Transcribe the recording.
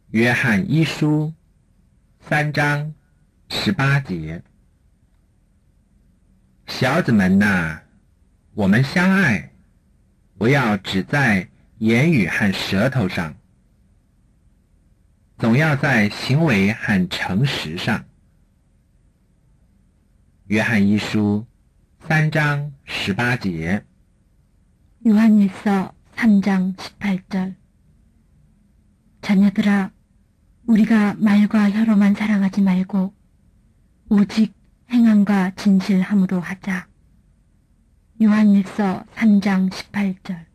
约翰一书3章18节。小子们哪，我们相爱，不要只在言语和舌头上，总要在行为和诚实上。约翰一书3章18节。 요한일서 3장 18절. 자녀들아, 우리가 말과 혀로만 사랑하지 말고 오직 행함과 진실함으로 하자. 요한일서 3장 18절.